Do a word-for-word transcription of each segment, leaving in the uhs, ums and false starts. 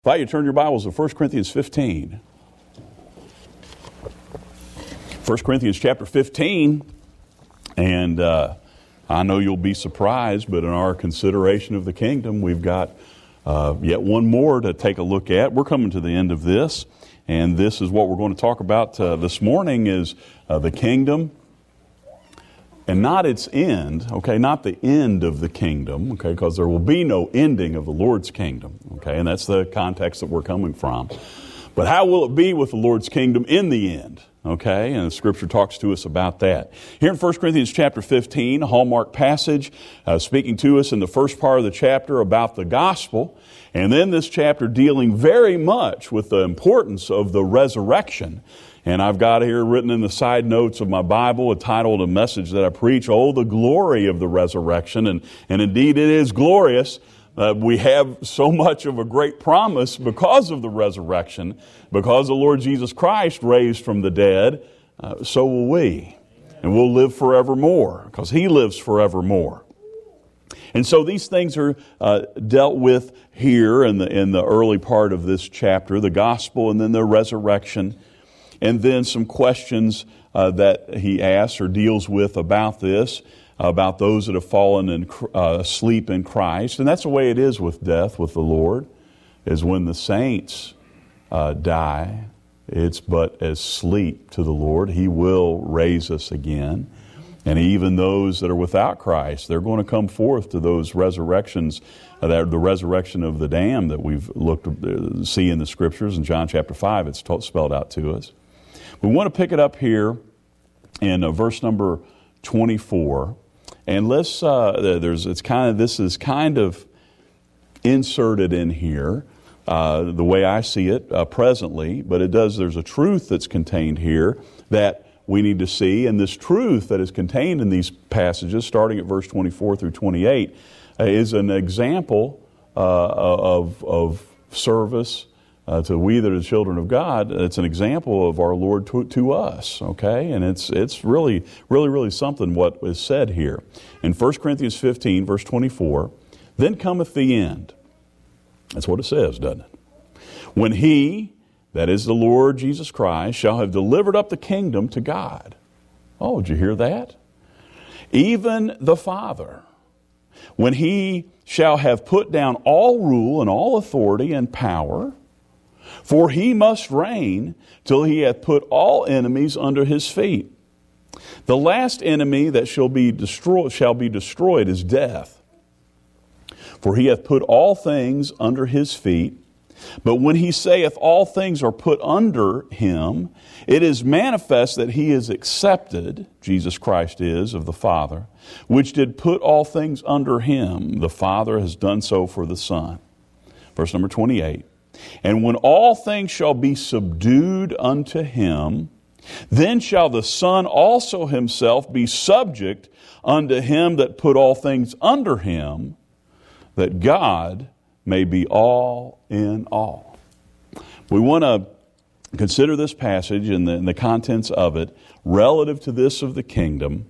If I you turn your Bibles to First Corinthians fifteen. First Corinthians chapter fifteen, and uh, I know you'll be surprised, but in our consideration of the kingdom, we've got uh, yet one more to take a look at. We're coming to the end of this, and this is what we're going to talk about uh, this morning is uh, the kingdom. And not its end, okay, not the end of the kingdom, okay, because there will be no ending of the Lord's kingdom, okay, and that's the context that we're coming from. But how will it be with the Lord's kingdom in the end, okay, and the Scripture talks to us about that. Here in First Corinthians chapter fifteen, a hallmark passage, uh, speaking to us in the first part of the chapter about the gospel, and then this chapter dealing very much with the importance of the resurrection. And I've got here written in the side notes of my Bible, entitled a message that I preach, Oh, the glory of the resurrection. And, and indeed it is glorious. Uh, we have so much of a great promise because of the resurrection, because the Lord Jesus Christ raised from the dead, uh, so will we. And we'll live forevermore, because He lives forevermore. And so these things are uh, dealt with here in the, in the early part of this chapter, the gospel and then the resurrection. And then some questions uh, that he asks or deals with about this, about those that have fallen in, uh, asleep in Christ. And that's the way it is with death, with the Lord, is when the saints uh, die, it's but as sleep to the Lord. He will raise us again. And even those that are without Christ, they're going to come forth to those resurrections, uh, the resurrection of the damned that we've looked uh, see in the Scriptures. In John chapter five, it's taught, spelled out to us. We want to pick it up here in uh, verse number twenty-four, and let's. Uh, there's. It's kind of. This is kind of inserted in here, uh, the way I see it uh, presently. But it does. There's a truth that's contained here that we need to see, and this truth that is contained in these passages, starting at verse twenty-four through twenty-eight, uh, is an example uh, of of service. Uh, to we that are the children of God, it's an example of our Lord to, to us, okay? And it's it's really, really, really something what is said here. In First Corinthians fifteen, verse twenty-four, then cometh the end. That's what it says, doesn't it? When He, that is the Lord Jesus Christ, shall have delivered up the kingdom to God. Oh, did you hear that? Even the Father. When He shall have put down all rule and all authority and power, for He must reign till He hath put all enemies under His feet. The last enemy that shall be destroyed shall be destroyed is death. For He hath put all things under His feet. But when He saith all things are put under Him, it is manifest that He is accepted, Jesus Christ is, of the Father, which did put all things under Him. The Father has done so for the Son. Verse number twenty-eight. And when all things shall be subdued unto Him, then shall the Son also Himself be subject unto Him that put all things under Him, that God may be all in all. We want to consider this passage and the, and the contents of it relative to this of the kingdom,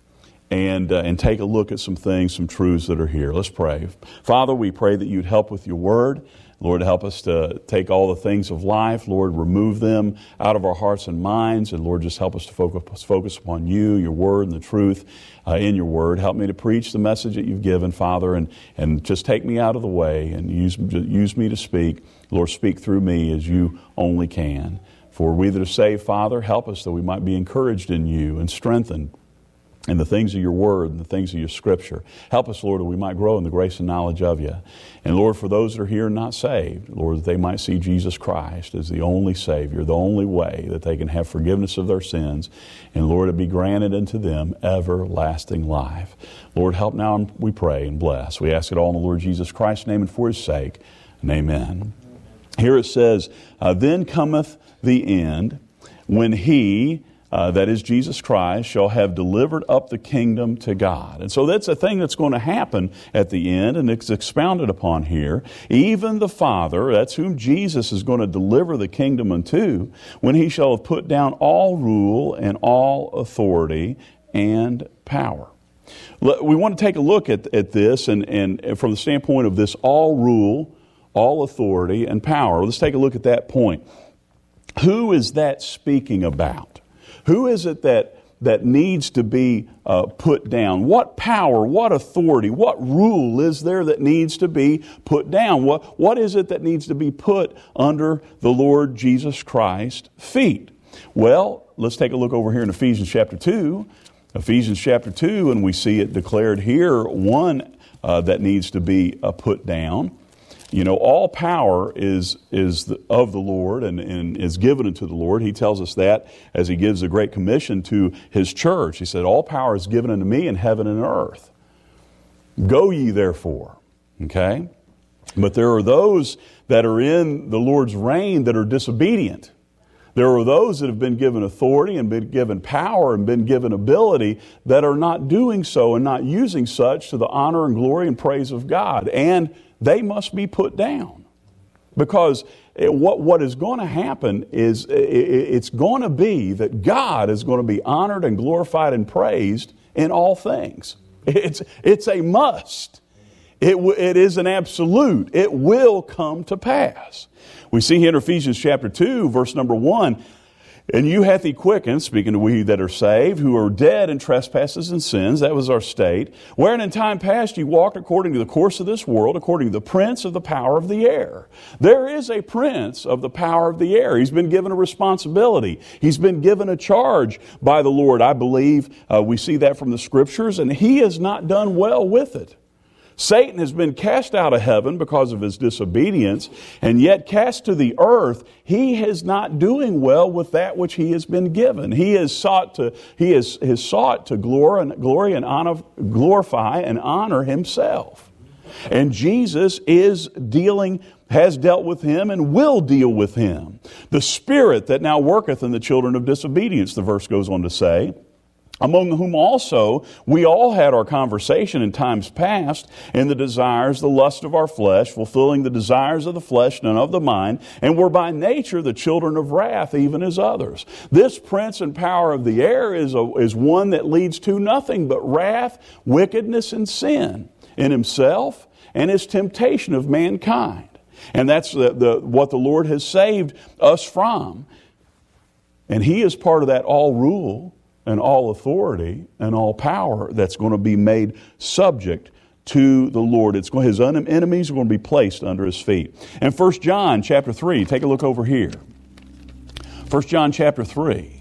and uh, and take a look at some things, some truths that are here. Let's pray. Father, we pray that You'd help with Your Word. Lord, help us to take all the things of life. Lord, remove them out of our hearts and minds. And Lord, just help us to focus, focus upon You, Your Word, and the truth uh, in Your Word. Help me to preach the message that You've given, Father, and, and just take me out of the way and use, use me to speak. Lord, speak through me as You only can. For we that are saved, Father, help us that we might be encouraged in You and strengthened and the things of Your Word and the things of Your Scripture. Help us, Lord, that we might grow in the grace and knowledge of You. And Lord, for those that are here and not saved, Lord, that they might see Jesus Christ as the only Savior, the only way that they can have forgiveness of their sins. And Lord, it be granted unto them everlasting life. Lord, help now, we pray, and bless. We ask it all in the Lord Jesus Christ's name and for His sake. And amen. Here it says, uh, then cometh the end, when He, Uh, that is Jesus Christ, shall have delivered up the kingdom to God. And so that's a thing that's going to happen at the end, and it's expounded upon here. Even the Father, that's whom Jesus is going to deliver the kingdom unto, when He shall have put down all rule and all authority and power. We want to take a look at, at this and, and from the standpoint of this all rule, all authority and power. Let's take a look at that point. Who is that speaking about? Who is it that, that needs to be uh, put down? What power, what authority, what rule is there that needs to be put down? What, what is it that needs to be put under the Lord Jesus Christ's feet? Well, let's take a look over here in Ephesians chapter two. Ephesians chapter two, and we see it declared here, one uh, that needs to be uh, put down. You know, all power is is the, of the Lord and, and is given unto the Lord. He tells us that as He gives a great commission to His church. He said, all power is given unto me in heaven and earth. Go ye therefore. Okay? But there are those that are in the Lord's reign that are disobedient. There are those that have been given authority and been given power and been given ability that are not doing so and not using such to the honor and glory and praise of God. And they must be put down. Because it, what, what is going to happen is it, it's going to be that God is going to be honored and glorified and praised in all things. It's, it's a must. It, it is an absolute. It will come to pass. We see here in Ephesians chapter two, verse number one, and you hath He quickened, speaking to we that are saved, who are dead in trespasses and sins, that was our state, wherein in time past you walked according to the course of this world, according to the prince of the power of the air. There is a prince of the power of the air. He's been given a responsibility. He's been given a charge by the Lord. I believe uh, we see that from the Scriptures, and he has not done well with it. Satan has been cast out of heaven because of his disobedience, and yet cast to the earth, he is not doing well with that which he has been given. He has sought to he has, has sought to glory and glory and honor, glorify and honor himself. And Jesus is dealing, has dealt with him and will deal with him. The spirit that now worketh in the children of disobedience, the verse goes on to say, among whom also we all had our conversation in times past in the desires, the lust of our flesh, fulfilling the desires of the flesh and of the mind, and were by nature the children of wrath, even as others. This prince and power of the air is, a, is one that leads to nothing but wrath, wickedness, and sin in himself and his temptation of mankind. And that's the, the, what the Lord has saved us from. And He is part of that all rule and all authority and all power that's going to be made subject to the Lord. It's going, His enemies are going to be placed under His feet. And First John chapter three, take a look over here. First John chapter three.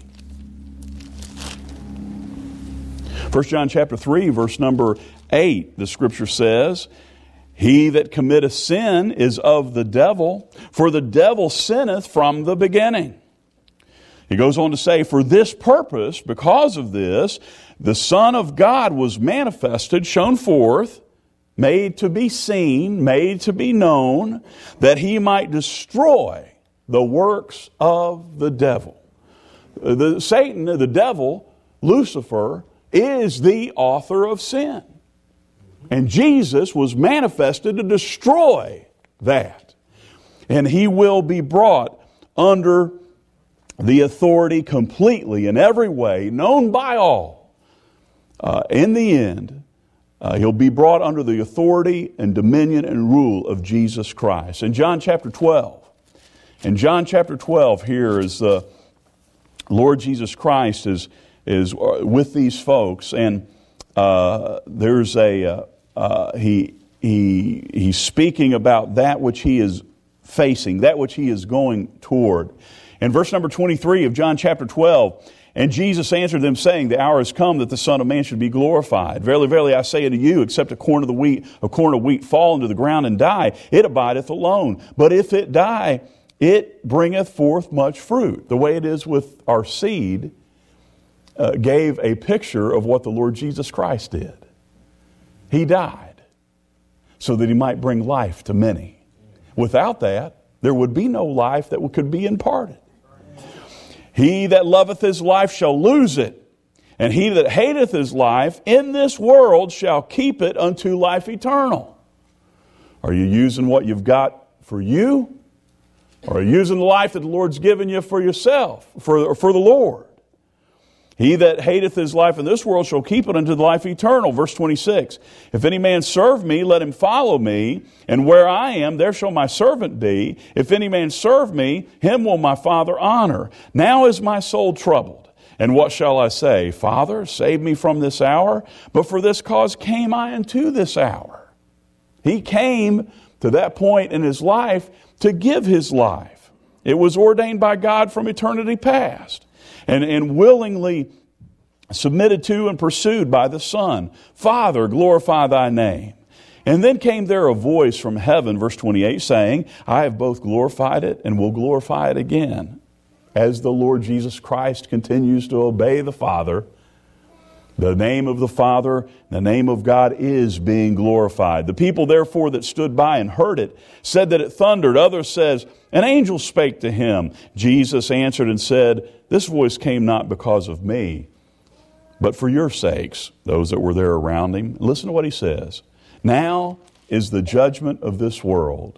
First John chapter three, verse number eight, the Scripture says, he that committeth sin is of the devil, for the devil sinneth from the beginning. He goes on to say, for this purpose, because of this, the Son of God was manifested, shown forth, made to be seen, made to be known, that He might destroy the works of the devil. The Satan, the devil, Lucifer, is the author of sin. And Jesus was manifested to destroy that. And He will be brought under the authority completely in every way, known by all. Uh, in the end, uh, He'll be brought under the authority and dominion and rule of Jesus Christ. In John chapter twelve, in John chapter twelve here is the Lord Jesus Christ is, is with these folks, and uh, there's a, uh, uh, he, he, he's speaking about that which He is facing, that which He is going toward. In verse number twenty-three of John chapter twelve, and Jesus answered them, saying, the hour is come that the Son of Man should be glorified. Verily, verily, I say unto you, except a corn of the wheat, a corn of wheat fall into the ground and die, it abideth alone. But if it die, it bringeth forth much fruit. The way it is with our seed uh, gave a picture of what the Lord Jesus Christ did. He died so that He might bring life to many. Without that, there would be no life that could be imparted. He that loveth his life shall lose it, and he that hateth his life in this world shall keep it unto life eternal. Are you using what you've got for you? Or are you using the life that the Lord's given you for yourself, for, for the Lord? He that hateth his life in this world shall keep it unto the life eternal. Verse twenty-six. If any man serve me, let him follow me. And where I am, there shall my servant be. If any man serve me, him will my Father honor. Now is my soul troubled. And what shall I say? Father, save me from this hour. But for this cause came I unto this hour. He came to that point in his life to give his life. It was ordained by God from eternity past. And, and willingly submitted to and pursued by the Son. Father, glorify thy name. And then came there a voice from heaven, verse twenty-eight, saying, I have both glorified it and will glorify it again. As the Lord Jesus Christ continues to obey the Father, the name of the Father, the name of God is being glorified. The people therefore that stood by and heard it said that it thundered. Others says, an angel spake to him. Jesus answered and said, this voice came not because of me, but for your sakes, those that were there around him. Listen to what he says. Now is the judgment of this world.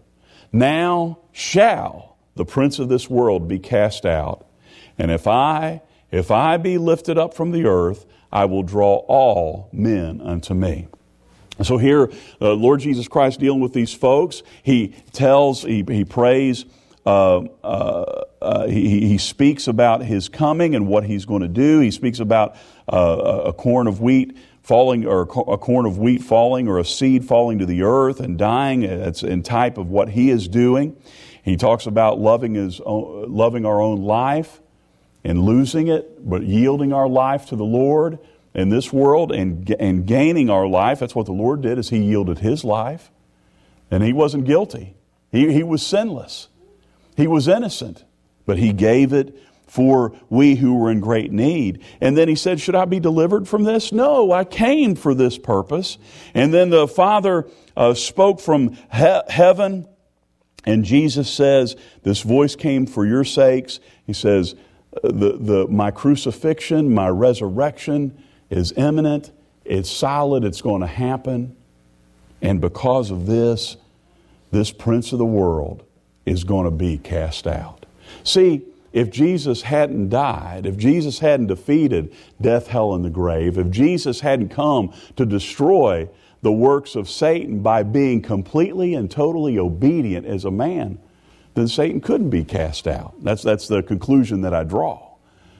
Now shall the prince of this world be cast out. And if I, if I be lifted up from the earth, I will draw all men unto me. So here, the uh, Lord Jesus Christ dealing with these folks, he tells, he, he prays, uh, uh, uh, he, he speaks about his coming and what he's going to do. He speaks about uh, a corn of wheat falling, or a corn of wheat falling, or a seed falling to the earth and dying. It's in type of what he is doing. He talks about loving his own, loving our own life and losing it, but yielding our life to the Lord in this world and, and gaining our life. That's what the Lord did, is he yielded his life. And he wasn't guilty. He, he was sinless. He was innocent, but he gave it for we who were in great need. And then he said, should I be delivered from this? No, I came for this purpose. And then the Father uh, spoke from he- heaven, and Jesus says, this voice came for your sakes. He says, the, the, my crucifixion, my resurrection is imminent. It's solid. It's going to happen. And because of this, this prince of the world is going to be cast out. See, if Jesus hadn't died, if Jesus hadn't defeated death, hell, and the grave, if Jesus hadn't come to destroy the works of Satan by being completely and totally obedient as a man, then Satan couldn't be cast out. That's, that's the conclusion that I draw.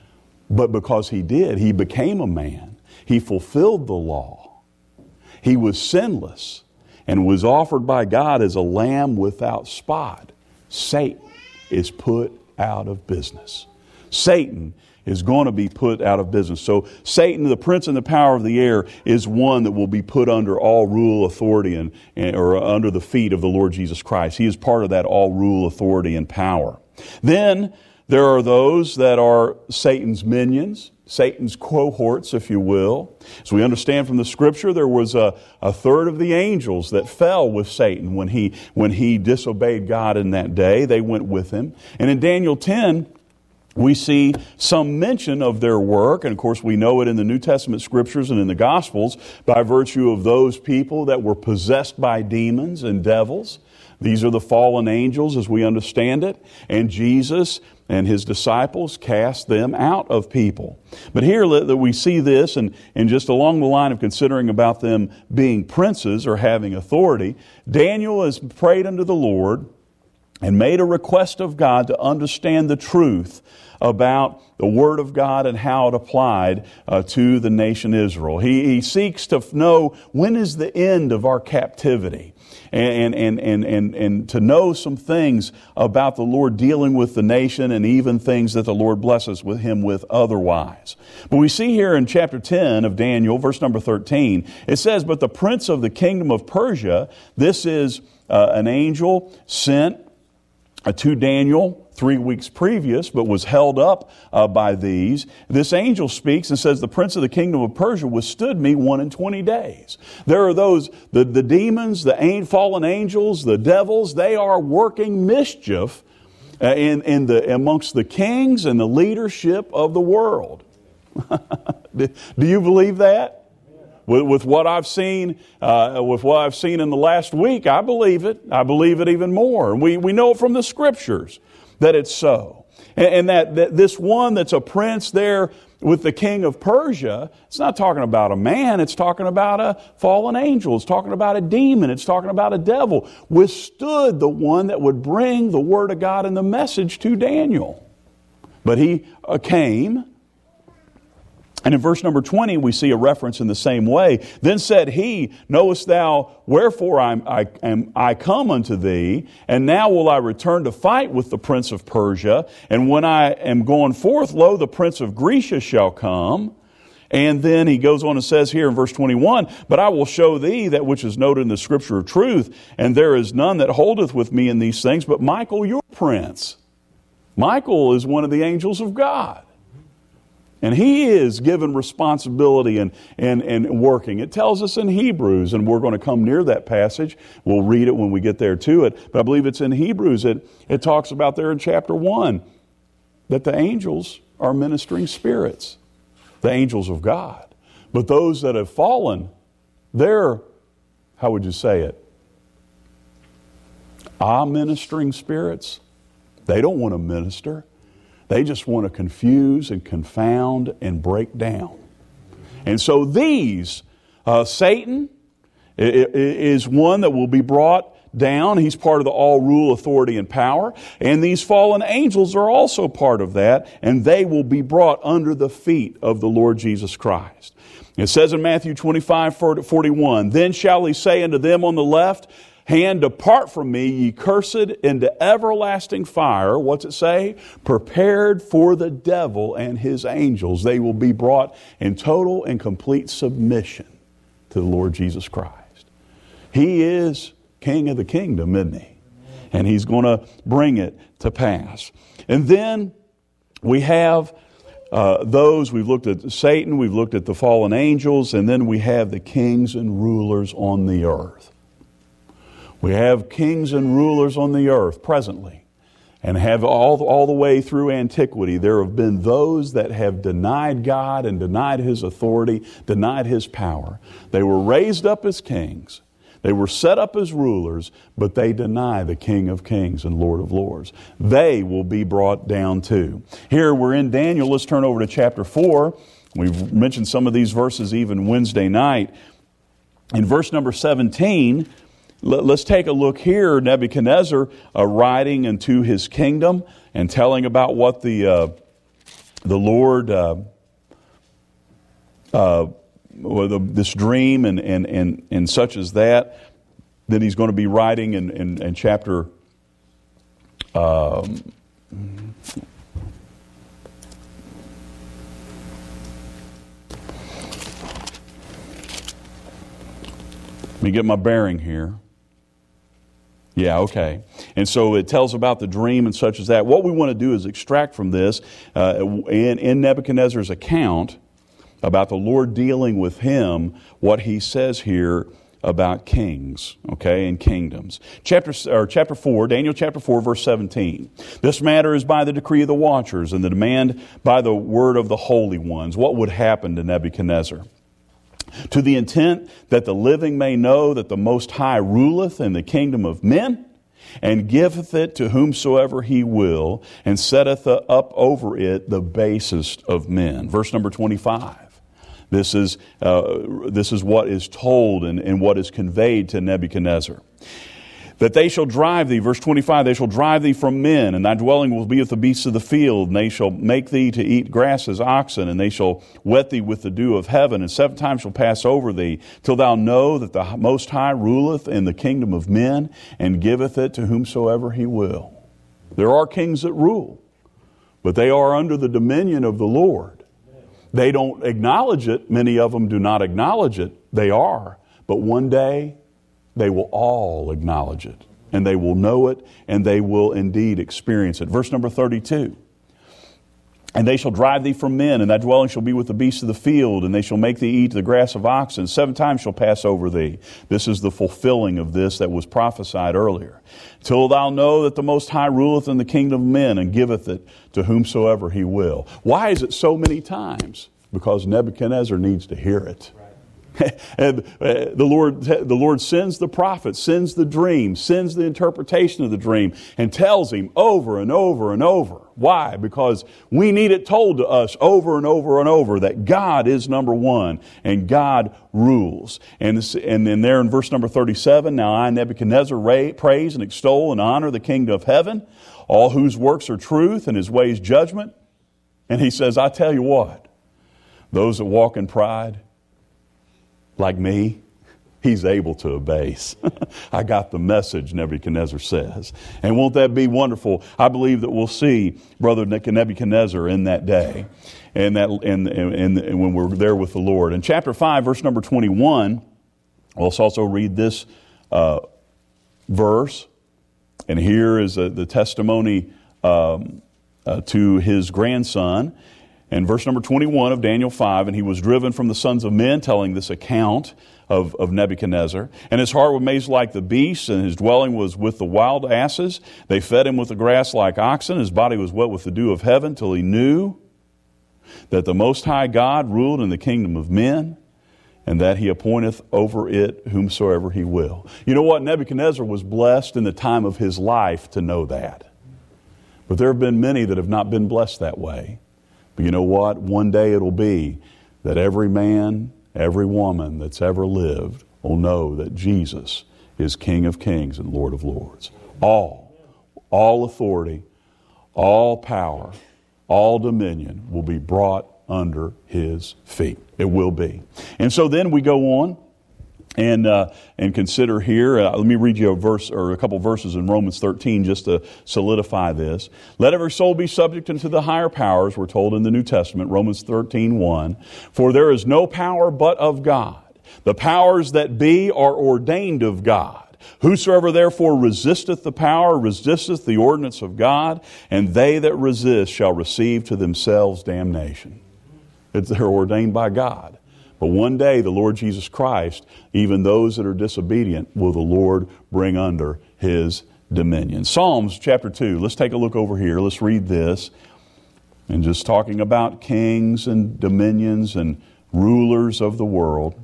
But because he did, he became a man. He fulfilled the law. He was sinless and was offered by God as a lamb without spot. Satan is put out of business. Satan is going to be put out of business. So Satan, the prince and the power of the air, is one that will be put under all rule, authority, and, and or under the feet of the Lord Jesus Christ. He is part of that all rule, authority, and power. Then there are those that are Satan's minions, Satan's cohorts, if you will. As we understand from the Scripture, there was a, a third of the angels that fell with Satan when he, when he disobeyed God in that day. They went with him. And in Daniel ten, we see some mention of their work. And of course, we know it in the New Testament Scriptures and in the Gospels by virtue of those people that were possessed by demons and devils. These are the fallen angels as we understand it. And Jesus and his disciples cast them out of people. But here that we see this, and, and just along the line of considering about them being princes or having authority, Daniel has prayed unto the Lord and made a request of God to understand the truth about the Word of God and how it applied uh, to the nation Israel. He, he seeks to know, when is the end of our captivity? And, and, and, and, and to know some things about the Lord dealing with the nation, and even things that the Lord blesses with him with otherwise. But we see here in chapter ten of Daniel, verse number thirteen, it says, but the prince of the kingdom of Persia, this is uh, an angel sent uh, to Daniel three weeks previous, but was held up uh, by these. This angel speaks and says, the prince of the kingdom of Persia withstood me one and twenty days. There are those, the, the demons, the fallen angels, the devils, they are working mischief uh, in, in the, amongst the kings and the leadership of the world. Do you believe that? With, with what I've seen, uh, with what I've seen in the last week, I believe it. I believe it even more. We, we know from the Scriptures that it's so. And, and that, that this one that's a prince there with the king of Persia, it's not talking about a man, it's talking about a fallen angel, it's talking about a demon, it's talking about a devil, withstood the one that would bring the word of God and the message to Daniel. But he uh, came. And in verse number twenty, we see a reference in the same way. Then said he, knowest thou wherefore I'm, I am I come unto thee? And now will I return to fight with the prince of Persia. And when I am going forth, lo, the prince of Grecia shall come. And then he goes on and says here in verse twenty-one, but I will show thee that which is noted in the scripture of truth. And there is none that holdeth with me in these things, but Michael your prince. Michael is one of the angels of God. And he is given responsibility and, and, and working. It tells us in Hebrews, and we're going to come near that passage. We'll read it when we get there to it. But I believe it's in Hebrews. It, it talks about there in chapter one that the angels are ministering spirits, the angels of God. But those that have fallen, they're, how would you say it? Ah, ministering spirits. They don't want to minister. They just want to confuse and confound and break down. And so these, uh, Satan is one that will be brought down. He's part of the all rule, authority, and power. And these fallen angels are also part of that. And they will be brought under the feet of the Lord Jesus Christ. It says in Matthew twenty-five, forty-one, then shall he say unto them on the left hand, depart from me, ye cursed, into everlasting fire. What's it say? Prepared for the devil and his angels. They will be brought in total and complete submission to the Lord Jesus Christ. He is King of the kingdom, isn't he? And he's going to bring it to pass. And then we have uh, those, we've looked at Satan, we've looked at the fallen angels, and then we have the kings and rulers on the earth. We have kings and rulers on the earth presently, and have all, all the way through antiquity. There have been those that have denied God and denied His authority, denied His power. They were raised up as kings. They were set up as rulers, but they deny the King of Kings and Lord of Lords. They will be brought down too. Here we're in Daniel. Let's turn over to chapter four. We've mentioned some of these verses even Wednesday night. In verse number seventeen, let's take a look here. Nebuchadnezzar uh, riding into his kingdom and telling about what the uh, the Lord, uh, uh, well, the, this dream and, and, and, and such as that, that he's going to be writing in, in, in chapter um, let me get my bearing here. Yeah, okay. And so it tells about the dream and such as that. What we want to do is extract from this, uh, in, in Nebuchadnezzar's account, about the Lord dealing with him, what he says here about kings, okay, and kingdoms. Chapter or chapter four, Daniel chapter four, verse seventeen. This matter is by the decree of the watchers, and the demand by the word of the holy ones. What would happen to Nebuchadnezzar? To the intent that the living may know that the Most High ruleth in the kingdom of men, and giveth it to whomsoever he will, and setteth up over it the basest of men. Verse number twenty-five. This is uh, this is what is told and, and what is conveyed to Nebuchadnezzar. That they shall drive thee, verse twenty-five, they shall drive thee from men, and thy dwelling will be with the beasts of the field, and they shall make thee to eat grass as oxen, and they shall wet thee with the dew of heaven, and seven times shall pass over thee, till thou know that the Most High ruleth in the kingdom of men, and giveth it to whomsoever he will. There are kings that rule, but they are under the dominion of the Lord. They don't acknowledge it. Many of them do not acknowledge it. They are. But one day, they will all acknowledge it, and they will know it, and they will indeed experience it. Verse number thirty-two. And they shall drive thee from men, and thy dwelling shall be with the beasts of the field, and they shall make thee eat the grass of oxen. Seven times shall pass over thee. This is the fulfilling of this that was prophesied earlier. Till thou know that the Most High ruleth in the kingdom of men, and giveth it to whomsoever he will. Why is it so many times? Because Nebuchadnezzar needs to hear it. And uh, the Lord, the Lord sends the prophet, sends the dream, sends the interpretation of the dream, and tells him over and over and over. Why? Because we need it told to us over and over and over that God is number one and God rules. And, this, and then there in verse number thirty-seven, now I, Nebuchadnezzar, ra- praise and extol and honor the kingdom of heaven, all whose works are truth and his ways judgment. And he says, I tell you what, those that walk in pride, like me, he's able to abase. I got the message, Nebuchadnezzar says. And won't that be wonderful? I believe that we'll see Brother Nebuchadnezzar in that day, and that and, and, and when we're there with the Lord. In chapter five, verse number twenty-one, let's also read this uh, verse. And here is a, the testimony um, uh, to his grandson. And verse number twenty-one of Daniel five, and he was driven from the sons of men, telling this account of, of Nebuchadnezzar. And his heart was made like the beasts, and his dwelling was with the wild asses. They fed him with the grass like oxen. His body was wet with the dew of heaven, till he knew that the Most High God ruled in the kingdom of men, and that he appointeth over it whomsoever he will. You know what? Nebuchadnezzar was blessed in the time of his life to know that. But there have been many that have not been blessed that way. But you know what? One day it'll be that every man, every woman that's ever lived will know that Jesus is King of kings and Lord of lords. All, all authority, all power, all dominion will be brought under his feet. It will be. And so then we go on and uh, and consider here, uh, let me read you a verse or a couple verses in Romans thirteen just to solidify this. Let every soul be subject unto the higher powers, we're told in the New Testament, Romans thirteen one. For there is no power but of God. The powers that be are ordained of God. Whosoever therefore resisteth the power resisteth the ordinance of God, and they that resist shall receive to themselves damnation. It's, they're ordained by God. But one day the Lord Jesus Christ, even those that are disobedient, will the Lord bring under his dominion. Psalms chapter two. Let's take a look over here. Let's read this. And just talking about kings and dominions and rulers of the world.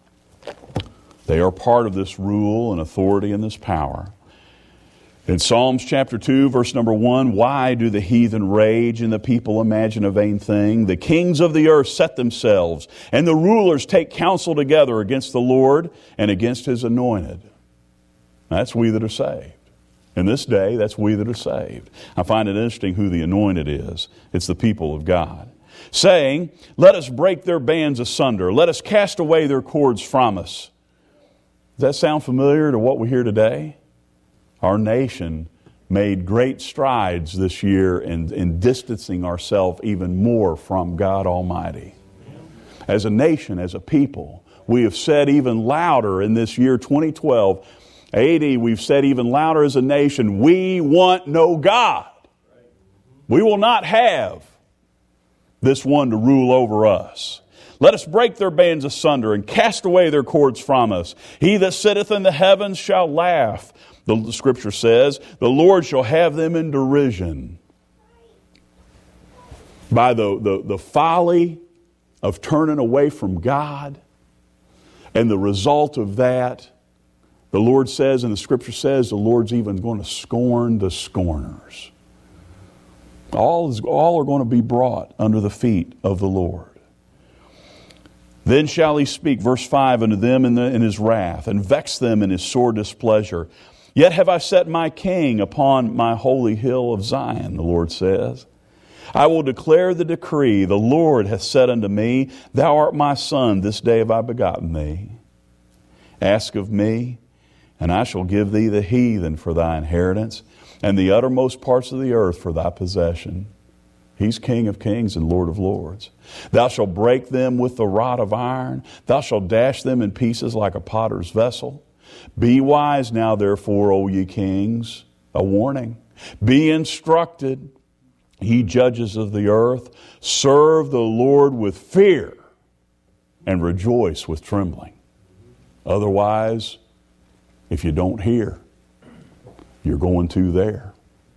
They are part of this rule and authority and this power. In Psalms chapter two, verse number one, why do the heathen rage and the people imagine a vain thing? The kings of the earth set themselves, and the rulers take counsel together against the Lord and against his anointed. That's we that are saved. In this day, that's we that are saved. I find it interesting who the anointed is. It's the people of God. Saying, let us break their bands asunder. Let us cast away their cords from us. Does that sound familiar to what we hear today? Our nation made great strides this year in, in distancing ourselves even more from God Almighty. As a nation, as a people, we have said even louder in this year twenty twelve A D, we've said even louder as a nation, we want no God. We will not have this one to rule over us. Let us break their bands asunder and cast away their cords from us. He that sitteth in the heavens shall laugh. The scripture says, the Lord shall have them in derision. By the, the, the folly of turning away from God, and the result of that, the Lord says, and the scripture says, the Lord's even going to scorn the scorners. All, is, all are going to be brought under the feet of the Lord. Then shall he speak, verse five, unto them in, the, in his wrath, and vex them in his sore displeasure. Yet have I set my king upon my holy hill of Zion, the Lord says. I will declare the decree. The Lord hath said unto me, thou art my son, this day have I begotten thee. Ask of me, and I shall give thee the heathen for thy inheritance, and the uttermost parts of the earth for thy possession. He's King of kings and Lord of lords. Thou shalt break them with the rod of iron. Thou shalt dash them in pieces like a potter's vessel. Be wise now, therefore, O ye kings, a warning. Be instructed, ye judges of the earth. Serve the Lord with fear and rejoice with trembling. Otherwise, if you don't hear, you're going to there.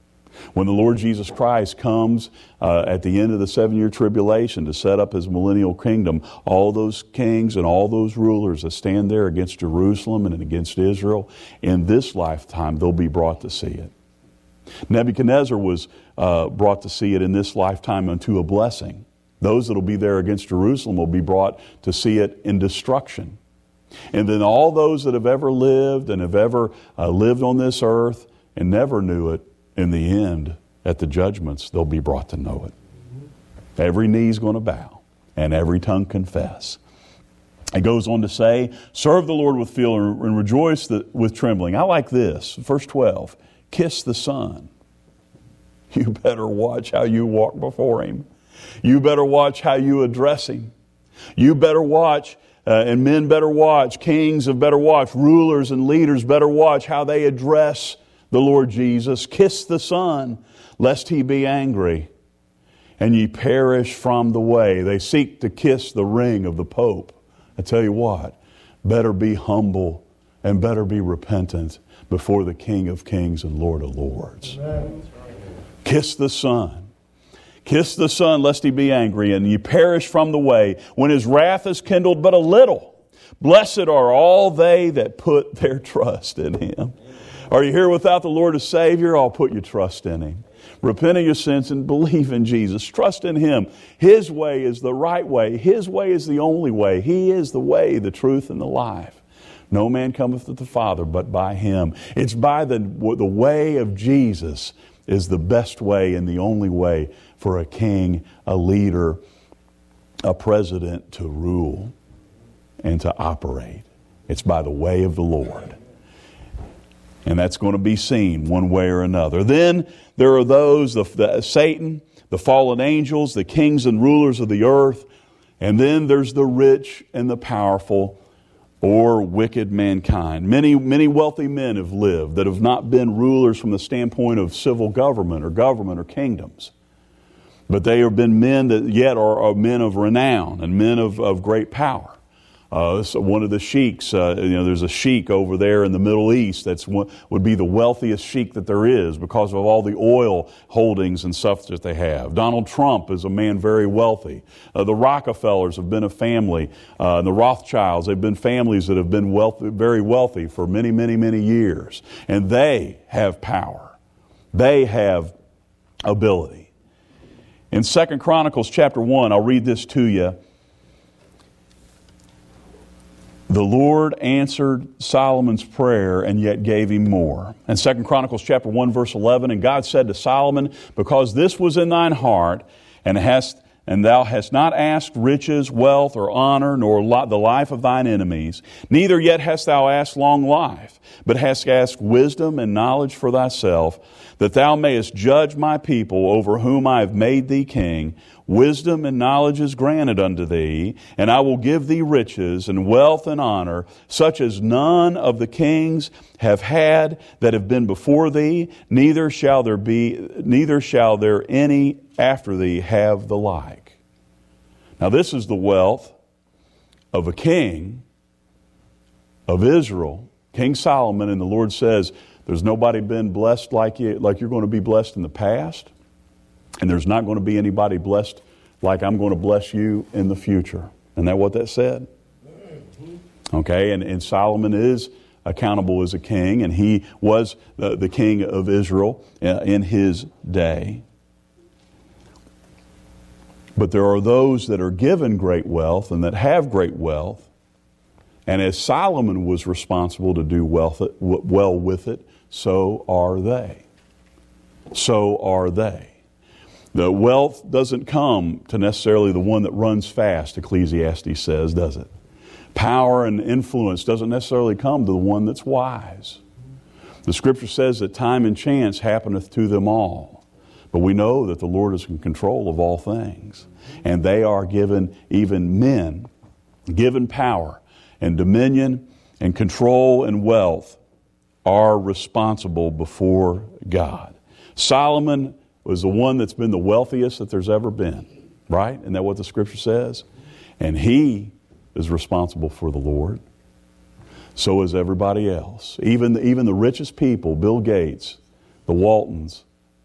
When the Lord Jesus Christ comes uh, at the end of the seven-year tribulation to set up His millennial kingdom, all those kings and all those rulers that stand there against Jerusalem and against Israel, in this lifetime, they'll be brought to see it. Nebuchadnezzar was uh, brought to see it in this lifetime unto a blessing. Those that will be there against Jerusalem will be brought to see it in destruction. And then all those that have ever lived and have ever uh, lived on this earth and never knew it, in the end, at the judgments, they'll be brought to know it. Every knee's going to bow and every tongue confess. It goes on to say, serve the Lord with fear and rejoice with trembling. I like this, verse twelve, kiss the Son. You better watch how you walk before Him. You better watch how you address Him. You better watch, uh, and men better watch, kings have better watch, rulers and leaders better watch how they address the Lord Jesus. Kiss the Son, lest He be angry, and ye perish from the way. They seek to kiss the ring of the Pope. I tell you what, better be humble and better be repentant before the King of Kings and Lord of Lords. Amen. Kiss the Son. Kiss the Son, lest He be angry, and ye perish from the way, when His wrath is kindled but a little. Blessed are all they that put their trust in Him. Are you here without the Lord as Savior? I'll put your trust in Him. Repent of your sins and believe in Jesus. Trust in Him. His way is the right way. His way is the only way. He is the way, the truth, and the life. No man cometh to the Father but by Him. It's by the, the way of Jesus is the best way and the only way for a king, a leader, a president to rule and to operate. It's by the way of the Lord. And that's going to be seen one way or another. Then there are those, the, the, Satan, the fallen angels, the kings and rulers of the earth. And then there's the rich and the powerful, or wicked mankind. Many, many wealthy men have lived that have not been rulers from the standpoint of civil government or government or kingdoms. But they have been men that yet are, are men of renown and men of, of great power. Uh, so one of the sheiks, uh, you know, there's a sheik over there in the Middle East that's one, would be the wealthiest sheik that there is because of all the oil holdings and stuff that they have. Donald Trump is a man very wealthy. Uh, the Rockefellers have been a family. Uh, and the Rothschilds, they've been families that have been wealthy, very wealthy for many, many, many years. And they have power. They have ability. In Second Chronicles chapter one, I'll read this to you. The Lord answered Solomon's prayer and yet gave him more. And Second Chronicles chapter one verse eleven, and God said to Solomon, because this was in thine heart, and hast and thou hast not asked riches, wealth, or honor, nor the life of thine enemies, neither yet hast thou asked long life, but hast asked wisdom and knowledge for thyself, that thou mayest judge my people over whom I have made thee king. Wisdom and knowledge is granted unto thee, and I will give thee riches and wealth and honor, such as none of the kings have had that have been before thee, neither shall there be, neither shall there any after thee have the like. Now this is the wealth of a king of Israel, King Solomon, and the Lord says, there's nobody been blessed like you, like you're going to be blessed in the past. And there's not going to be anybody blessed like I'm going to bless you in the future. Isn't that what that said? Okay, and, and Solomon is accountable as a king, and he was the, the king of Israel in his day. But there are those that are given great wealth and that have great wealth. And as Solomon was responsible to do wealth, well with it, so are they. So are they. The wealth doesn't come to necessarily the one that runs fast, Ecclesiastes says, does it? Power and influence doesn't necessarily come to the one that's wise. The Scripture says that time and chance happeneth to them all. But we know that the Lord is in control of all things. And they are given, even men, given power and dominion and control and wealth are responsible before God. Solomon was the one that's been the wealthiest that there's ever been, right? Isn't that what the Scripture says? And he is responsible for the Lord. So is everybody else. Even the, even the richest people, Bill Gates, the Waltons,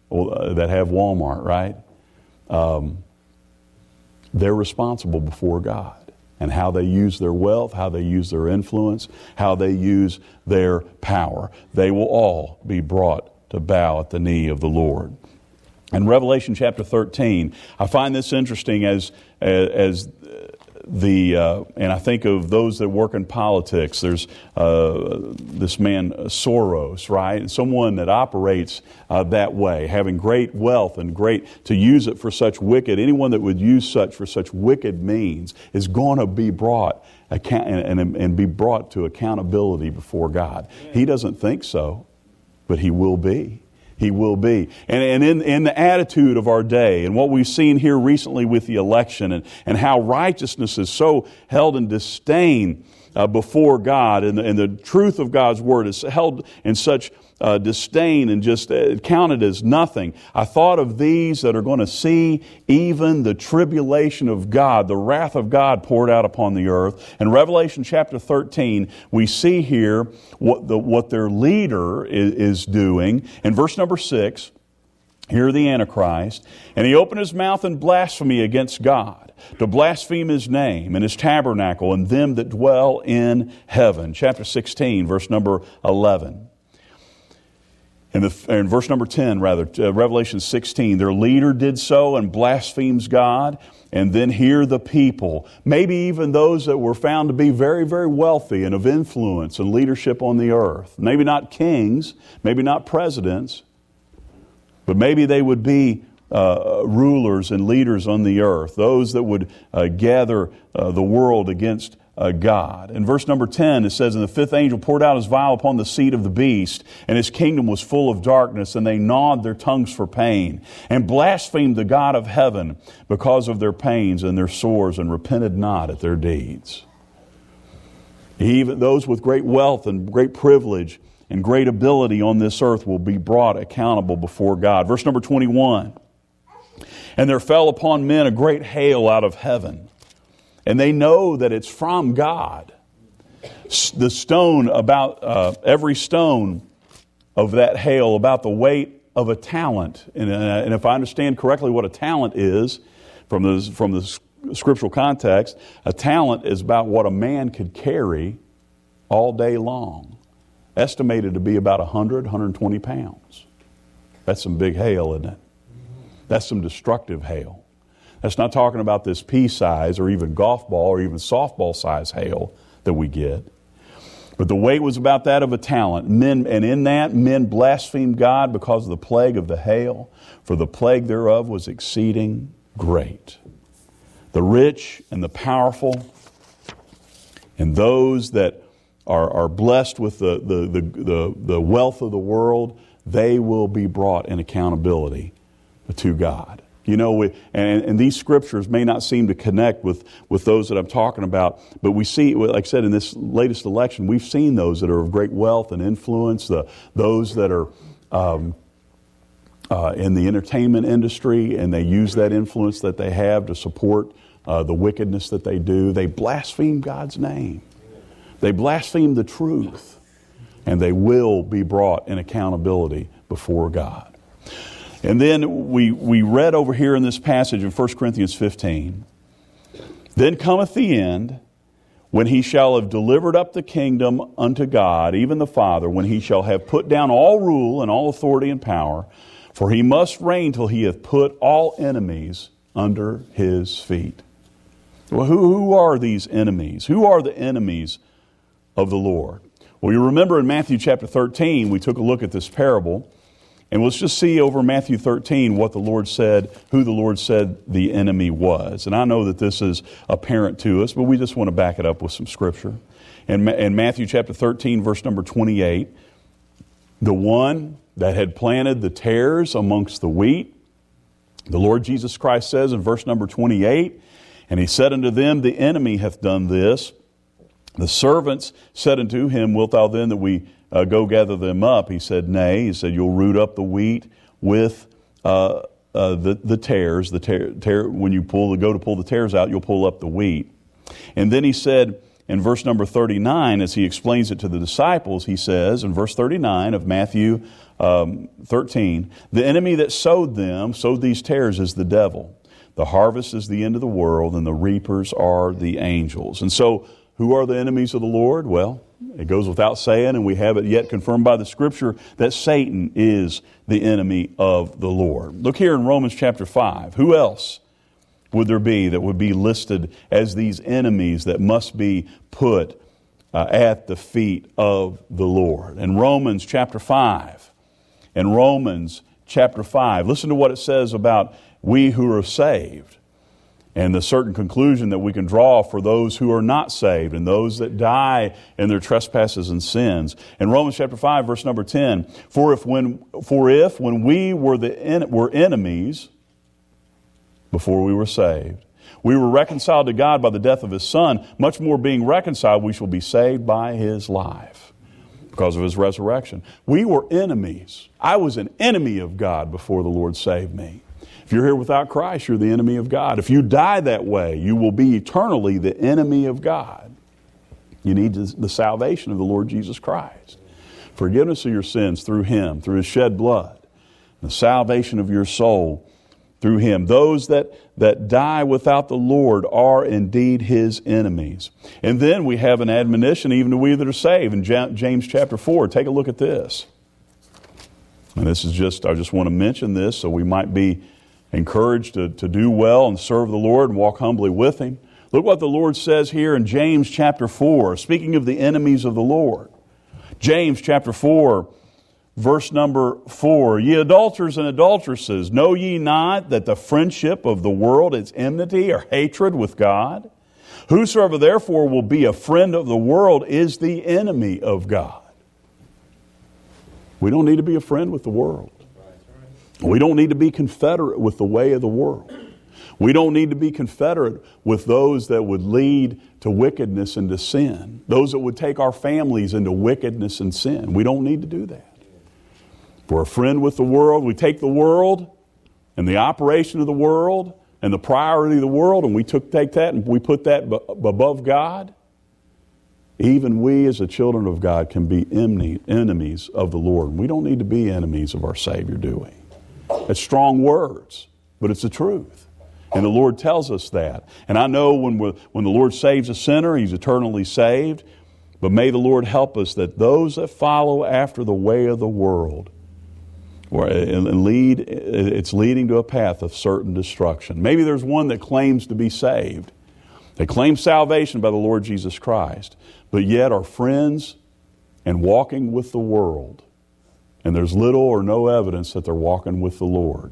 that have Walmart, right? Um, they're responsible before God. And how they use their wealth, how they use their influence, how they use their power. They will all be brought to bow at the knee of the Lord. In Revelation chapter thirteen, I find this interesting as as the uh, and I think of those that work in politics. There's uh, this man Soros, right? And someone that operates uh, that way, having great wealth and great to use it for such wicked. Anyone that would use such for such wicked means is going to be brought account and, and, and be brought to accountability before God. He doesn't think so, but he will be. He will be. And, and in, in the attitude of our day and what we've seen here recently with the election and, and how righteousness is so held in disdain uh, before God and, and the truth of God's Word is held in such uh, disdain and just uh, counted as nothing. I thought of these that are going to see even the tribulation of God, the wrath of God poured out upon the earth. In Revelation chapter thirteen, we see here what the what their leader is, is doing. In verse number six, here the Antichrist, and he opened his mouth in blasphemy against God, to blaspheme His name and His tabernacle and them that dwell in heaven. Chapter sixteen, verse number eleven. In, the, in verse number ten, rather, uh, Revelation sixteen, their leader did so and blasphemes God. And then here the people, maybe even those that were found to be very, very wealthy and of influence and leadership on the earth. Maybe not kings, maybe not presidents, but maybe they would be uh, rulers and leaders on the earth, those that would uh, gather uh, the world against Uh, God. In verse number ten, it says, and the fifth angel poured out his vial upon the seat of the beast, and his kingdom was full of darkness, and they gnawed their tongues for pain, and blasphemed the God of heaven because of their pains and their sores, and repented not at their deeds. Even those with great wealth and great privilege and great ability on this earth will be brought accountable before God. Verse number twenty-one, and there fell upon men a great hail out of heaven, and they know that it's from God. The stone about, uh, every stone of that hail about the weight of a talent. And, uh, and if I understand correctly what a talent is, from the, from the scriptural context, a talent is about what a man could carry all day long. Estimated to be about one hundred, one hundred twenty pounds. That's some big hail, isn't it? That's some destructive hail. That's not talking about this pea size or even golf ball or even softball size hail that we get. But the weight was about that of a talent. Men, and in that, men blasphemed God because of the plague of the hail, for the plague thereof was exceeding great. The rich and the powerful and those that are, are blessed with the, the, the, the, the wealth of the world, they will be brought in accountability to God. You know, we, and, and these scriptures may not seem to connect with, with those that I'm talking about, but we see, like I said, in this latest election, we've seen those that are of great wealth and influence, the, those that are um, uh, in the entertainment industry, and they use that influence that they have to support uh, the wickedness that they do. They blaspheme God's name. They blaspheme the truth, and they will be brought in accountability before God. And then we, we read over here in this passage in First Corinthians fifteen, then cometh the end, when he shall have delivered up the kingdom unto God, even the Father, when he shall have put down all rule and all authority and power, for he must reign till he hath put all enemies under his feet. Well, who, who are these enemies? Who are the enemies of the Lord? Well, you remember in Matthew chapter thirteen, we took a look at this parable. And let's just see over Matthew thirteen what the Lord said, who the Lord said the enemy was. And I know that this is apparent to us, but we just want to back it up with some scripture. In, in Matthew chapter thirteen, verse number twenty-eight, the one that had planted the tares amongst the wheat, the Lord Jesus Christ says in verse number twenty-eight, and he said unto them, the enemy hath done this. The servants said unto him, wilt thou then that we Uh, go gather them up? He said, nay. He said, you'll root up the wheat with uh, uh, the, the tares. The tear, tear, when you pull the, go to pull the tares out, you'll pull up the wheat. And then he said in verse number thirty-nine, as he explains it to the disciples, he says in verse thirty-nine of Matthew um, thirteen, the enemy that sowed them, sowed these tares, is the devil. The harvest is the end of the world, and the reapers are the angels. And so, who are the enemies of the Lord? Well, it goes without saying, and we have it yet confirmed by the Scripture, that Satan is the enemy of the Lord. Look here in Romans chapter five. Who else would there be that would be listed as these enemies that must be put uh, at the feet of the Lord? In Romans chapter five, in Romans chapter five, listen to what it says about we who are saved, and the certain conclusion that we can draw for those who are not saved and those that die in their trespasses and sins. In Romans chapter five, verse number ten, for if when for if when we were the en- were enemies before we were saved, we were reconciled to God by the death of His Son, much more being reconciled, we shall be saved by His life because of His resurrection. We were enemies. I was an enemy of God before the Lord saved me. If you're here without Christ, you're the enemy of God. If you die that way, you will be eternally the enemy of God. You need the salvation of the Lord Jesus Christ. Forgiveness of your sins through Him, through His shed blood. The salvation of your soul through Him. Those that, that die without the Lord are indeed His enemies. And then we have an admonition even to we that are saved. In James chapter four, take a look at this. And this is just, I just want to mention this so we might be encouraged to, to do well and serve the Lord and walk humbly with Him. Look what the Lord says here in James chapter four, speaking of the enemies of the Lord. James chapter four, verse number four, ye adulterers and adulteresses, know ye not that the friendship of the world is enmity or hatred with God? Whosoever therefore will be a friend of the world is the enemy of God. We don't need to be a friend with the world. We don't need to be confederate with the way of the world. We don't need to be confederate with those that would lead to wickedness and to sin. Those that would take our families into wickedness and sin. We don't need to do that. If we're a friend with the world, we take the world and the operation of the world and the priority of the world, and we took, take that and we put that b- above God. Even we as the children of God can be enemy, enemies of the Lord. We don't need to be enemies of our Savior, do we? It's strong words, but it's the truth. And the Lord tells us that. And I know when we're, when the Lord saves a sinner, He's eternally saved. But may the Lord help us that those that follow after the way of the world, and lead, it's leading to a path of certain destruction. Maybe there's one that claims to be saved. They claim salvation by the Lord Jesus Christ, but yet are friends and walking with the world. And there's little or no evidence that they're walking with the Lord.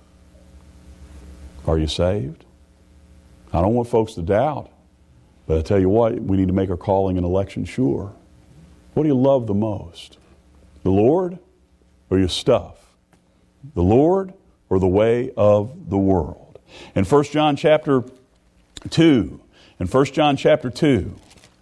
Are you saved? I don't want folks to doubt. But I tell you what, we need to make our calling and election sure. What do you love the most? The Lord or your stuff? The Lord or the way of the world? In First John chapter two, in First John chapter two,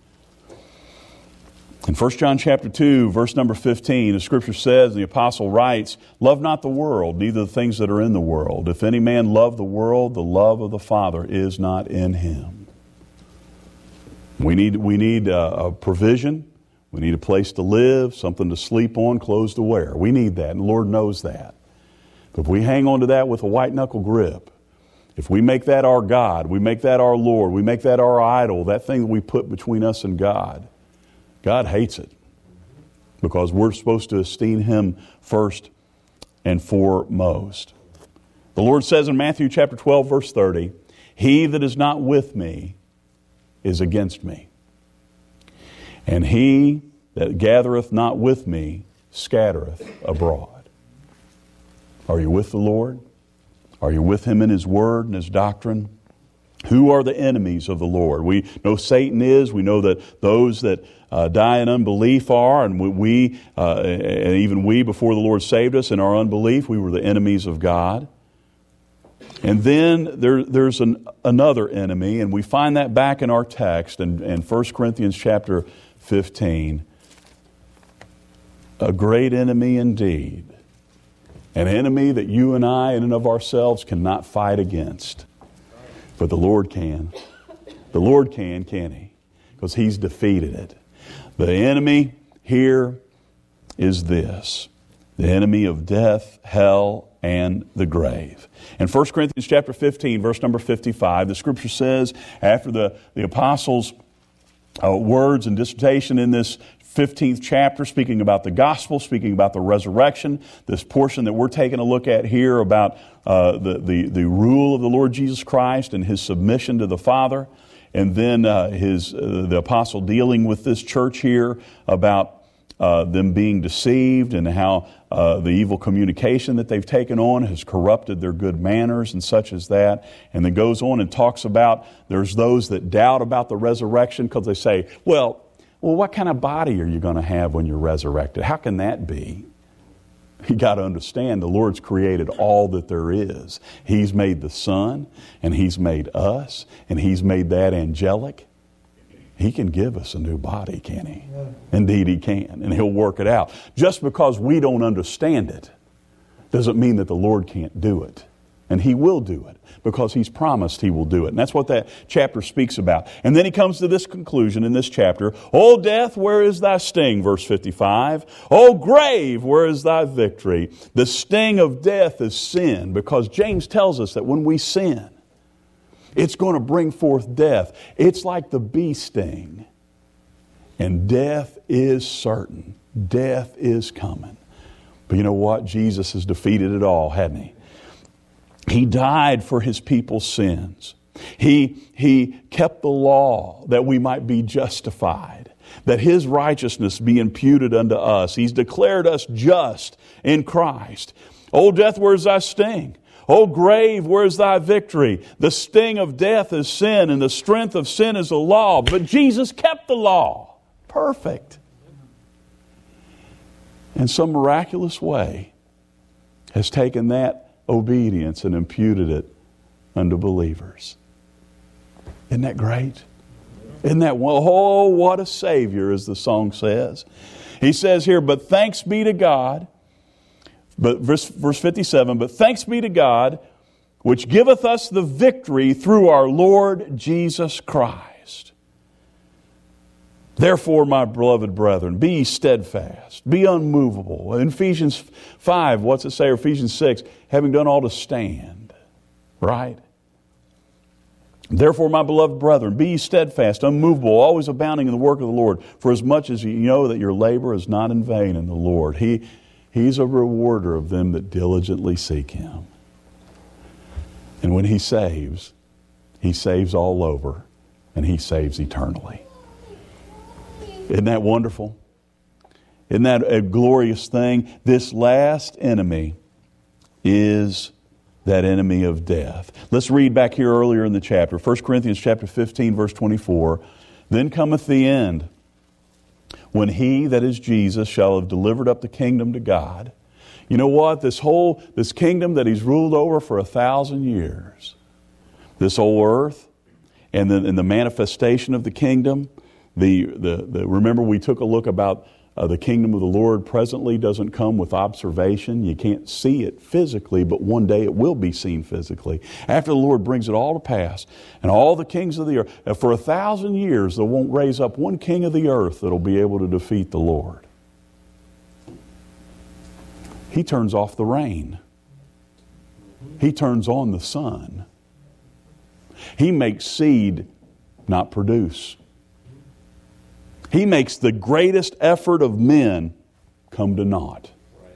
In First John chapter two, verse number fifteen, the Scripture says, the apostle writes, love not the world, neither the things that are in the world. If any man love the world, the love of the Father is not in him. We need, we need a, a provision. We need a place to live, something to sleep on, clothes to wear. We need that, and the Lord knows that. But if we hang on to that with a white-knuckle grip, if we make that our God, we make that our Lord, we make that our idol, that thing that we put between us and God, God hates it because we're supposed to esteem Him first and foremost. The Lord says in Matthew chapter twelve, verse thirty, he that is not with me is against me. And he that gathereth not with me scattereth abroad. Are you with the Lord? Are you with Him in His Word and His doctrine? Who are the enemies of the Lord? We know Satan is. We know that those that uh, die in unbelief are, and we, uh, and even we, before the Lord saved us in our unbelief, we were the enemies of God. And then there, there's an, another enemy, and we find that back in our text in, in First Corinthians chapter fifteen. A great enemy indeed. An enemy that you and I in and of ourselves cannot fight against. But the Lord can. The Lord can, can He? Because He's defeated it. The enemy here is this. the enemy of death, hell, and the grave. In First Corinthians chapter fifteen, verse number fifty-five, the Scripture says, after the, the apostles' uh, words and dissertation in this fifteenth chapter, speaking about the gospel, speaking about the resurrection, this portion that we're taking a look at here about uh, the, the, the rule of the Lord Jesus Christ and His submission to the Father, and then uh, his uh, the apostle dealing with this church here about uh, them being deceived and how uh, the evil communication that they've taken on has corrupted their good manners and such as that. And then goes on and talks about there's those that doubt about the resurrection because they say, well, well, what kind of body are you going to have when you're resurrected? How can that be? You got to understand the Lord's created all that there is. He's made the sun, and He's made us, and He's made that angelic. He can give us a new body, can He? Yeah. Indeed He can, and He'll work it out. Just because we don't understand it doesn't mean that the Lord can't do it. And He will do it because He's promised He will do it. And that's what that chapter speaks about. And then He comes to this conclusion in this chapter. O death, where is thy sting? Verse fifty-five. O grave, where is thy victory? The sting of death is sin, because James tells us that when we sin, it's going to bring forth death. It's like the bee sting. And death is certain. Death is coming. But you know what? Jesus has defeated it all, hadn't He? He died for His people's sins. He, he kept the law that we might be justified, that His righteousness be imputed unto us. He's declared us just in Christ. O death, where's thy sting? O grave, where's thy victory? The sting of death is sin, and the strength of sin is the law. But Jesus kept the law. Perfect. In some miraculous way, has taken that obedience and imputed it unto believers. Isn't that great? Isn't that, oh, what a Savior, as the song says. He says here, but thanks be to God, but verse, verse fifty-seven, but thanks be to God, which giveth us the victory through our Lord Jesus Christ. Therefore, my beloved brethren, be steadfast, be unmovable. In Ephesians five, what's it say? Or Ephesians six, having done all to stand. Right? Therefore, my beloved brethren, be steadfast, unmovable, always abounding in the work of the Lord, for as much as you know that your labor is not in vain in the Lord. He, he's a rewarder of them that diligently seek Him. And when He saves, He saves all over, and He saves eternally. Isn't that wonderful? Isn't that a glorious thing? This last enemy is that enemy of death. Let's read back here earlier in the chapter. First Corinthians chapter fifteen, verse twenty-four. Then cometh the end, when He, that is Jesus, shall have delivered up the kingdom to God. You know what? This whole, this kingdom that He's ruled over for a thousand years, this whole earth, and the, and the manifestation of the kingdom, The, the, the, remember we took a look about uh, the kingdom of the Lord presently doesn't come with observation. You can't see it physically, but one day it will be seen physically. After the Lord brings it all to pass, and all the kings of the earth, uh, for a thousand years there won't raise up one king of the earth that'll be able to defeat the Lord. He turns off the rain. He turns on the sun. He makes seed not produce. He makes the greatest effort of men come to naught.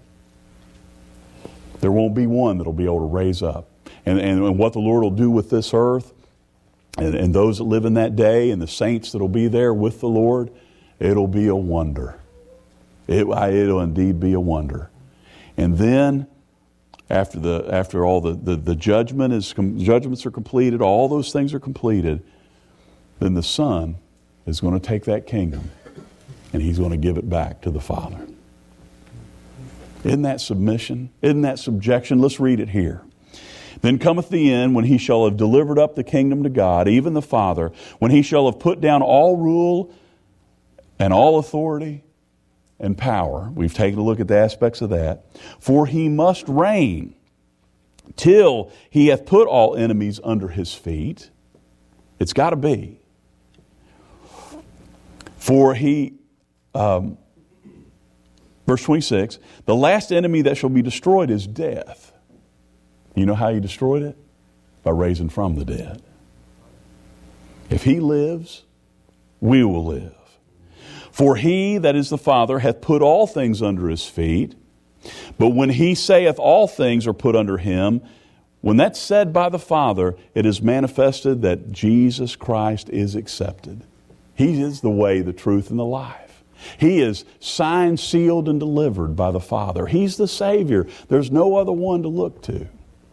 There won't be one that will be able to raise up. And, and, and what the Lord will do with this earth, and, and those that live in that day, and the saints that will be there with the Lord, it'll be a wonder. It, it'll indeed be a wonder. And then, after the after all the, the, the judgment is judgments are completed, all those things are completed, then the Son is going to take that kingdom and He's going to give it back to the Father. Isn't that submission? Isn't that subjection? Let's read it here. Then cometh the end, when He shall have delivered up the kingdom to God, even the Father, when He shall have put down all rule and all authority and power. We've taken a look at the aspects of that. For He must reign till He hath put all enemies under His feet. It's got to be. For He, um, Verse twenty-six, the last enemy that shall be destroyed is death. You know how he destroyed it? By raising from the dead. If he lives, we will live. For he, that is the Father, hath put all things under his feet. But when he saith all things are put under him, when that's said by the Father, it is manifested that Jesus Christ is accepted. He is the way, the truth, and the life. He is signed, sealed, and delivered by the Father. He's the Savior. There's no other one to look to.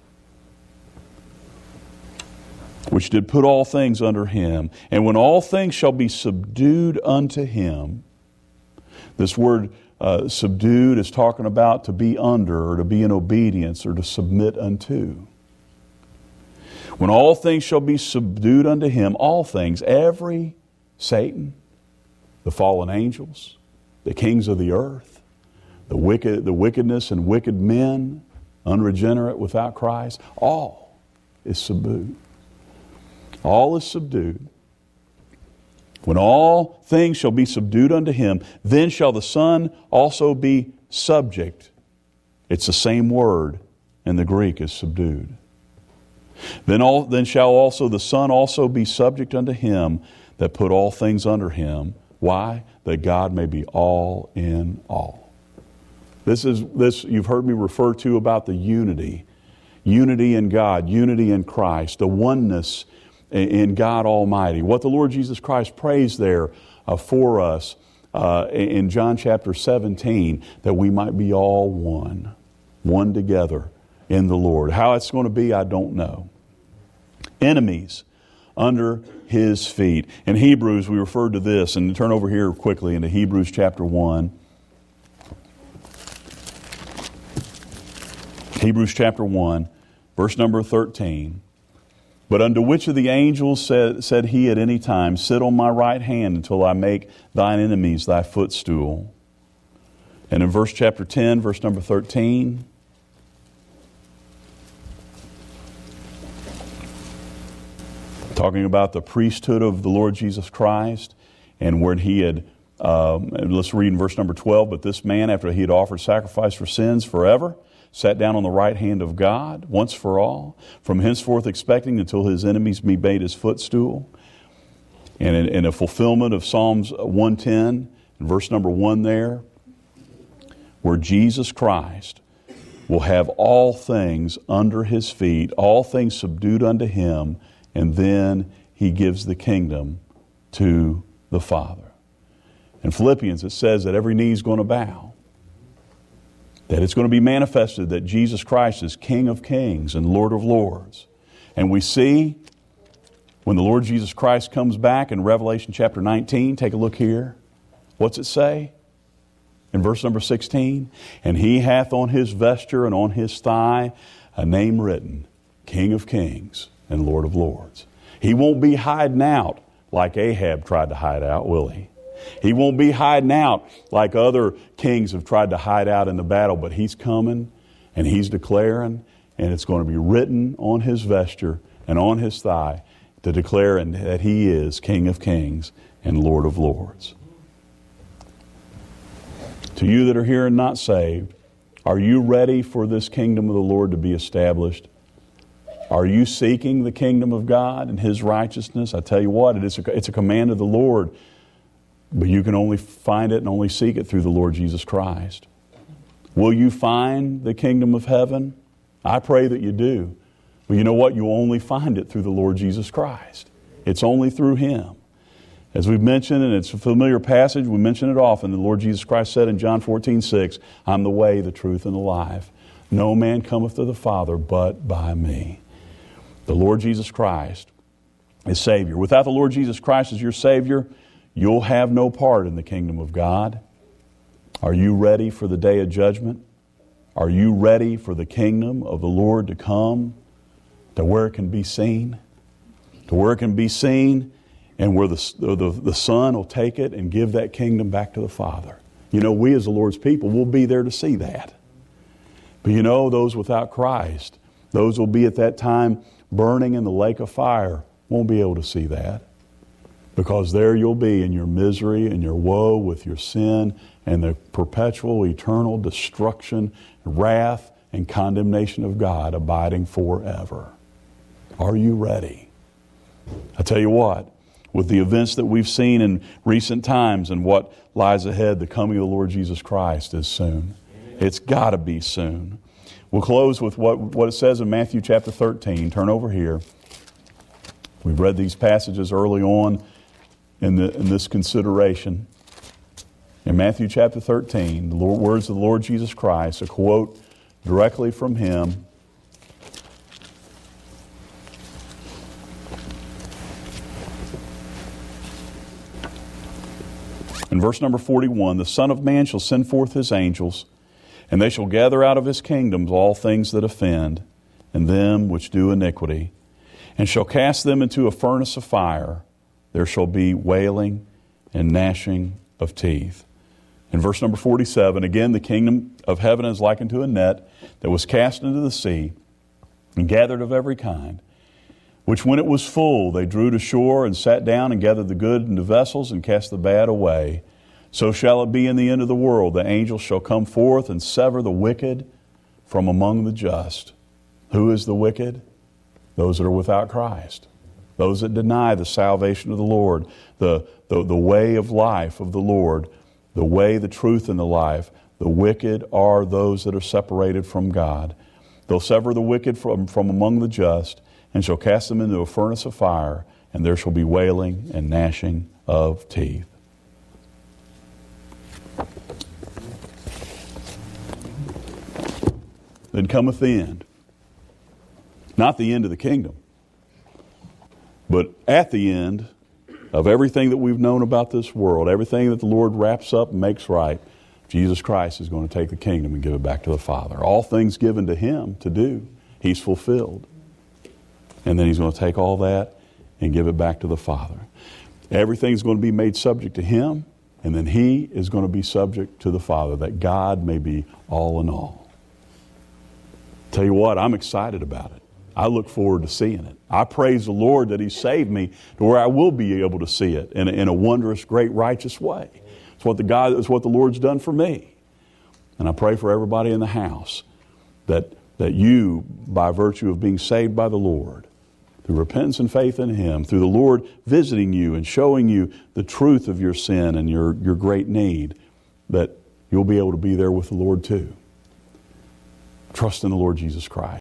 Which did put all things under him. And when all things shall be subdued unto him, this word uh, subdued is talking about to be under, or to be in obedience, or to submit unto. When all things shall be subdued unto him, all things, every Satan, the fallen angels, the kings of the earth, the wicked, the wickedness and wicked men, unregenerate without Christ, all is subdued. All is subdued. When all things shall be subdued unto him, then shall the Son also be subject. It's the same word in the Greek as subdued. Then, all, then shall also the Son also be subject unto him that put all things under him. Why? That God may be all in all. This is this you've heard me refer to about the unity. Unity in God, unity in Christ, the oneness in God Almighty. What the Lord Jesus Christ prays there uh, for us uh, in John chapter seventeen, that we might be all one, one together in the Lord. How it's going to be, I don't know. Enemies under his feet. In Hebrews, we referred to this, and turn over here quickly into Hebrews chapter one. Hebrews chapter one, verse number thirteen. But unto which of the angels said, said he at any time, sit on my right hand until I make thine enemies thy footstool? And in verse chapter ten, verse number thirteen, talking about the priesthood of the Lord Jesus Christ, and when he had, um, let's read in verse number twelve, but this man, after he had offered sacrifice for sins forever, sat down on the right hand of God once for all, from henceforth expecting until his enemies be made his footstool. And in, in a fulfillment of Psalms one ten, verse number one there, where Jesus Christ will have all things under his feet, all things subdued unto him, and then he gives the kingdom to the Father. In Philippians it says that every knee is going to bow. That it's going to be manifested that Jesus Christ is King of kings and Lord of lords. And we see when the Lord Jesus Christ comes back in Revelation chapter nineteen, take a look here. What's it say? In verse number sixteen, and he hath on his vesture and on his thigh a name written, King of kings and Lord of lords. He won't be hiding out like Ahab tried to hide out, will he? He won't be hiding out like other kings have tried to hide out in the battle, but he's coming and he's declaring, and it's going to be written on his vesture and on his thigh to declare that he is King of kings and Lord of lords. To you that are here and not saved, are you ready for this kingdom of the Lord to be established? Are you seeking the kingdom of God and his righteousness? I tell you what, it is a, it's a command of the Lord. But you can only find it and only seek it through the Lord Jesus Christ. Will you find the kingdom of heaven? I pray that you do. But you know what? You only find it through the Lord Jesus Christ. It's only through him. As we've mentioned, and it's a familiar passage, we mention it often, the Lord Jesus Christ said in John fourteen six, I'm the way, the truth, and the life. No man cometh to the Father but by me. The Lord Jesus Christ is Savior. Without the Lord Jesus Christ as your Savior, you'll have no part in the kingdom of God. Are you ready for the day of judgment? Are you ready for the kingdom of the Lord to come to where it can be seen? To where it can be seen and where the, the, the Son will take it and give that kingdom back to the Father. You know, we as the Lord's people will be there to see that. But you know, those without Christ, those will be at that time burning in the lake of fire, won't be able to see that. Because there you'll be in your misery and your woe with your sin and the perpetual, eternal destruction, wrath, and condemnation of God abiding forever. Are you ready? I tell you what, with the events that we've seen in recent times and what lies ahead, the coming of the Lord Jesus Christ is soon. It's got to be soon. We'll close with what, what it says in Matthew chapter thirteen. Turn over here. We've read these passages early on in, the, in this consideration. In Matthew chapter thirteen, the Lord, words of the Lord Jesus Christ, a quote directly from Him. In verse number forty-one, the Son of Man shall send forth His angels, and they shall gather out of His kingdoms all things that offend, and them which do iniquity, and shall cast them into a furnace of fire. There shall be wailing and gnashing of teeth. In verse number forty-seven, again, the kingdom of heaven is likened to a net that was cast into the sea and gathered of every kind, which when it was full, they drew to shore and sat down and gathered the good into vessels and cast the bad away. So shall it be in the end of the world. The angels shall come forth and sever the wicked from among the just. Who is the wicked? Those that are without Christ. Those that deny the salvation of the Lord, the, the, the way of life of the Lord, the way, the truth, and the life. The wicked are those that are separated from God. They'll sever the wicked from, from among the just, and shall cast them into a furnace of fire, and there shall be wailing and gnashing of teeth. Then cometh the end. Not the end of the kingdom, but at the end of everything that we've known about this world, everything that the Lord wraps up and makes right, Jesus Christ is going to take the kingdom and give it back to the Father. All things given to Him to do, He's fulfilled. And then He's going to take all that and give it back to the Father. Everything's going to be made subject to Him, and then He is going to be subject to the Father, that God may be all in all. Tell you what, I'm excited about it. I look forward to seeing it. I praise the Lord that He saved me to where I will be able to see it in a, in a wondrous, great, righteous way. It's what the God, it's what the Lord's done for me. And I pray for everybody in the house that, that you, by virtue of being saved by the Lord, through repentance and faith in Him, through the Lord visiting you and showing you the truth of your sin and your, your great need, that you'll be able to be there with the Lord too. Trust in the Lord Jesus Christ.